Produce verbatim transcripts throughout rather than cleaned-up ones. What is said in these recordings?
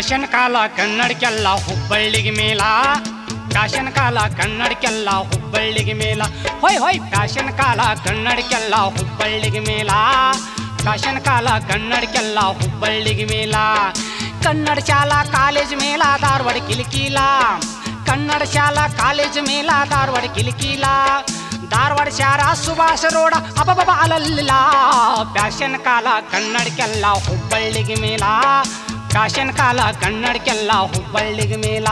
fashion ಕಾಲ ಕನ್ನಡಕ್ಕೆಲ್ಲ ಹುಬ್ಬಳ್ಳಿಗೆ ಮೇಲ ಫ್ಯಾಷನ್ ಕಾಲ ಕನ್ನಡಕ್ಕೆಲ್ಲ ಹುಬ್ಬಳ್ಳಿಗೆ ಮೇಲ ಹೊಯ್ ಹೊಯ್ ಫ್ಯಾಷನ್ ಕಾಲ ಕನ್ನಡಕ್ಕೆಲ್ಲ ಹುಬ್ಬಳ್ಳಿಗೆ ಮೇಲ ಫ್ಯಾಷನ್ ಕಾಲ ಕನ್ನಡಕ್ಕೆಲ್ಲ ಹುಬ್ಬಳ್ಳಿಗೆ ಮೇಲ ಕನ್ನಡ ಶಾಲಾ ಕಾಲೇಜ್ ಮೇಲ ಧಾರವಾಡ ಕಿಲಿಕಿಲ ಕನ್ನಡ ಶಾಲಾ ಕಾಲೇಜ್ ಮೇಲ ಧಾರವಾಡ ಕಿಲಿಕಿಲ ಧಾರವಾಡ ಶಾರ ಸುಭಾಷ ರೋಡ ಅಬಬ ಅಲಲ್ಲ ಫ್ಯಾಷನ್ ಕಾಲ ಕನ್ನಡಕ್ಕೆಲ್ಲ ಹುಬ್ಬಳ್ಳಿಗೆ ಮೇಲ ಫ್ಯಾಷನ್ ಕಾಲ ಕನ್ನಡಕ್ಕೆಲ್ಲ ಹುಬ್ಬಳ್ಳಿಗೆ ಮೇಲ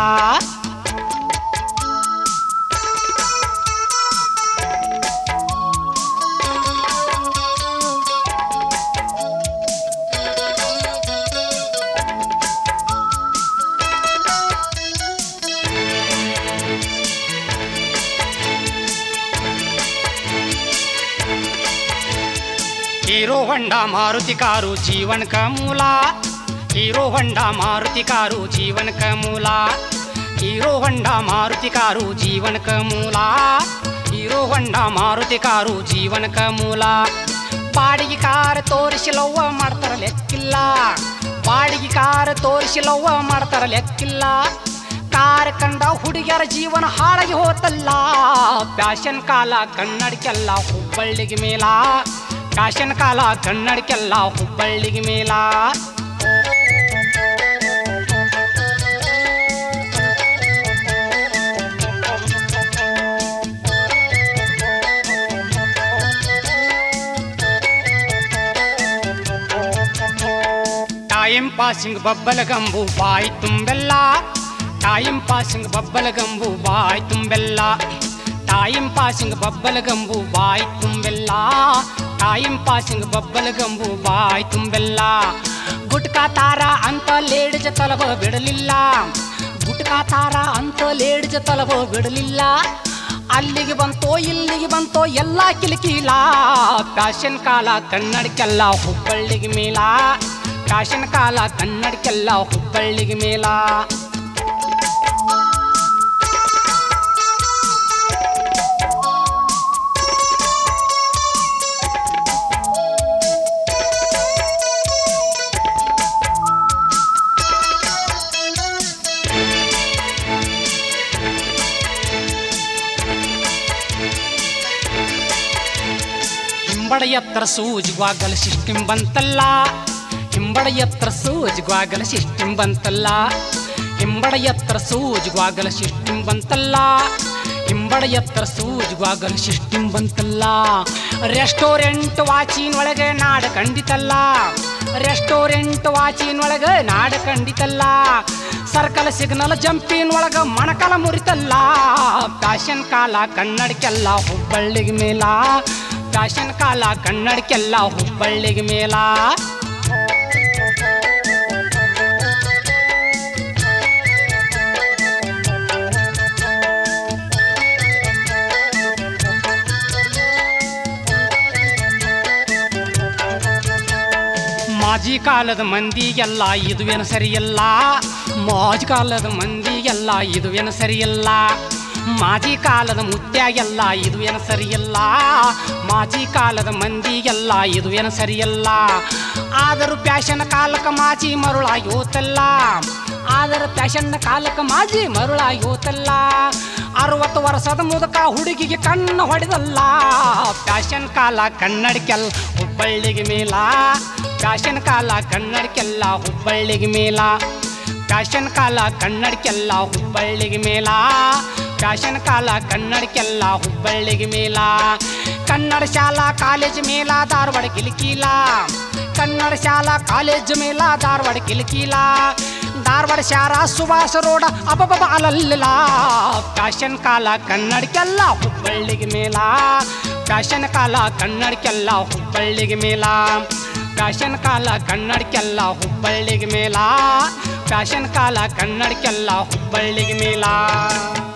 ಹೀರೋ ಹೊಂಡ ಮಾರುತಿ ಕಾರು ಜೀವನಕ ಮೂಲ ಹೀರೋ ಹೊಂಡ ಮಾರುತಿ ಕಾರು ಜೀವನಕ ಮೂಲ ಹೀರೋ ಹೊಂಡ ಮಾರುತಿ ಕಾರು ಜೀವನಕ ಮೂಲ ಹೀರೋ ಹೊಂಡ ಮಾರುತಿ ಕಾರು ಜೀವನಕ ಮೂಲ ಬಾಡಿಗೆ ಕಾರ ತೋರಿಸಿ ಲವ್ವ ಮಾಡ್ತಾರ ಲೆಕ್ಕಿಲ್ಲ ಬಾಡಿಗೆ ಕಾರ ತೋರಿಸಿ ಲವ್ವ ಮಾಡ್ತಾರ ಲೆಕ್ಕಿಲ್ಲ ಕಾರ್ ಕಂಡ ಹುಡುಗಿಯರ ಜೀವನ ಹಾಳಾಗಿ ಹೋತಲ್ಲ ಫ್ಯಾಷನ್ ಕಾಲ ಕನ್ನಡಕ್ಕೆಲ್ಲ ಹುಬ್ಬಳ್ಳಿಗೆ ಮೇಲ ಫ್ಯಾಷನ್ ಕಾಲ ಕನ್ನಡಕ್ಕೆಲ್ಲ ಹುಬ್ಬಳ್ಳಿಗೆ ಮೇಲ ಟೈಮ್ ಪಾಸಿಂಗ್ ಬಬ್ಬಲ ಗಂಬು ಬಾಯಿ ತುಂಬೆಲ್ಲ ಟೈಮ್ ಪಾಸಿಂಗ್ ಬಬ್ಬಲ ಗಂಬು ಬಾಯಿ ತುಂಬೆಲ್ಲ ಟೈಮ್ ಪಾಸಿಂಗ್ ಬಬ್ಬಲ ಗಂಬು ಬಾಯಿ ತುಂಬೆಲ್ಲ ಟೈಮ್ ಪಾಸಿಂಗ್ ಬಬ್ಬಲ ಗಂಬು ಬಾಯಿ ತುಂಬೆಲ್ಲ ಗುಟ್ಕಾ ತಾರ ಅಂತ ಲೇಡಿಜ ತಲಬ ಬಿಡಲಿಲ್ಲ ಗುಟ್ಕಾ ತಾರ ಅಂತ ಲೇಡಿಜ ತಲಬ ಬಿಡಲಿಲ್ಲ ಅಲ್ಲಿಗೆ ಬಂತೋ ಇಲ್ಲಿಗೆ ಬಂತೋ ಎಲ್ಲ ಕಿಲಿಕಿಲ ಫ್ಯಾಷನ್ ಕಾಲ ಕನ್ನಡಕ್ಕೆಲ್ಲ ಹುಬ್ಬಳ್ಳಿಗೆ ಮೇಲ ಫ್ಯಾಷನ್ ಕಾಲ ಕನ್ನಡಕ್ಕೆಲ್ಲ ಹುಬ್ಬಳ್ಳಿಗೆ ಮೇಲ ಹಿಂಬಡ ಎತ್ತರ ಸೂಜಿಗ್ವಾಗಲ ಸಿಸ್ಟಮ್ ಬಂತಲ್ಲ ಹಿಂಬಡ ಎತ್ತರ ಸೂಜಿಗ್ವಾಗಲ ಸಿಸ್ಟಮ್ ಬಂತಲ್ಲ ಹಿಂಬಡ ಎತ್ತರ ಸೂಜಿಗ್ವಾಗಲ ಸಿಸ್ಟಮ್ ಬಂತಲ್ಲ ಹಿಂಬಡ ಎತ್ತರ ಸೂಜಿಗ್ವಾಗಲ ಸಿಸ್ಟಮ್ ಬಂತಲ್ಲ ರೆಸ್ಟೋರೆಂಟ್ ವಾಚಿನೊಳಗೆ ನಾಡ ಕಂಡಿತಲ್ಲ ರೆಸ್ಟೋರೆಂಟ್ ವಾಚಿನೊಳಗೆ ನಾಡ ಕಂಡಿತಲ್ಲ ಸರ್ಕಲ್ ಸಿಗ್ನಲ್ ಜಂಪಿನೊಳಗ ಮಣಕಲ ಮುರಿತಲ್ಲ ಫ್ಯಾಷನ್ ಕಾಲ ಕನ್ನಡಕ್ಕೆಲ್ಲ ಹುಬ್ಬಳ್ಳಿಗೆ ಮೇಲ ಫ್ಯಾಷನ್ ಕಾಲ ಕನ್ನಡಕ್ಕೆಲ್ಲ ಹುಬ್ಬಳ್ಳಿಗೆ ಮೇಲ ಮಾಜಿ ಕಾಲದ ಮಂದಿಗೆಲ್ಲ ಇದುವೇನು ಸರಿಯಲ್ಲ ಮಾಜಿ ಕಾಲದ ಮಂದಿಗೆಲ್ಲ ಇದುವೇನು ಸರಿಯಲ್ಲ ಮಾಜಿ ಕಾಲದ ಮುತ್ಯಾಗೆಲ್ಲ ಇದು ಏನು ಸರಿಯಲ್ಲ ಮಾಜಿ ಕಾಲದ ಮಂದಿಗೆಲ್ಲ ಇದು ಏನು ಸರಿಯಲ್ಲ ಆದರೂ ಫ್ಯಾಷನ್ ಕಾಲಕ್ಕೆ ಮಾಜಿ ಮರುಳಾಗಿ ಹೋತಲ್ಲ ಆದರೂ ಫ್ಯಾಷನ್ ಕಾಲಕ್ಕೆ ಮಾಜಿ ಮರುಳಾಗಿ ಹೋತಲ್ಲ ಅರವತ್ತು ವರ್ಷದ ಮುದುಕ ಹುಡುಗಿಗೆ ಕಣ್ಣು ಹೊಡೆದಲ್ಲ ಫ್ಯಾಷನ್ ಕಾಲ ಕನ್ನಡಕ್ಕೆಲ್ಲ ಹುಬ್ಬಳ್ಳಿಗೆ ಮೇಲ ಫ್ಯಾಷನ್ ಕಾಲ ಕನ್ನಡಕ್ಕೆಲ್ಲ ಹುಬ್ಬಳ್ಳಿಗೆ ಮೇಲ ಫ್ಯಾಷನ್ ಕಾಲ ಕನ್ನಡಕ್ಕೆಲ್ಲ ಹುಬ್ಬಳ್ಳಿಗೆ ಮೇಲ ಫ್ಯಾಷನ್ ಕಾಲ ಕನ್ನಡಕ್ಕೆಲ್ಲ ಹುಬ್ಬಳ್ಳಿಗೆ ಮೇಲ ಕನ್ನಡ ಶಾಲಾ ಕಾಲೇಜ್ ಮೇಲ ಧಾರವಾಡ ಕಿಲಿಕಿಲ ಕನ್ನಡ ಶಾಲಾ ಕಾಲೇಜ್ ಮೇಲ ಧಾರವಾಡ ಕಿಲಿಕಿಲ ಧಾರವಾಡ ಶಾರ ಸುಭಾಷ ರೋಡ ಅಬಬ ಅಲಲ್ಲ ಫ್ಯಾಷನ್ ಕಾಲ ಕನ್ನಡಕ್ಕೆಲ್ಲ ಹುಬ್ಬಳ್ಳಿಗೆ ಮೇಲ ಫ್ಯಾಷನ್ ಕಾಲ ಕನ್ನಡಕ್ಕೆಲ್ಲ ಹುಬ್ಬಳ್ಳಿಗೆ ಮೇಲ ಫ್ಯಾಷನ್ ಕಾಲ ಕನ್ನಡಕ್ಕೆಲ್ಲ ಹುಬ್ಬಳ್ಳಿಗೆ ಮೇಲ ಫ್ಯಾಷನ್ ಕಾಲ ಕನ್ನಡಕ್ಕೆಲ್ಲ ಹುಬ್ಬಳ್ಳಿಗೆ ಮೇಲ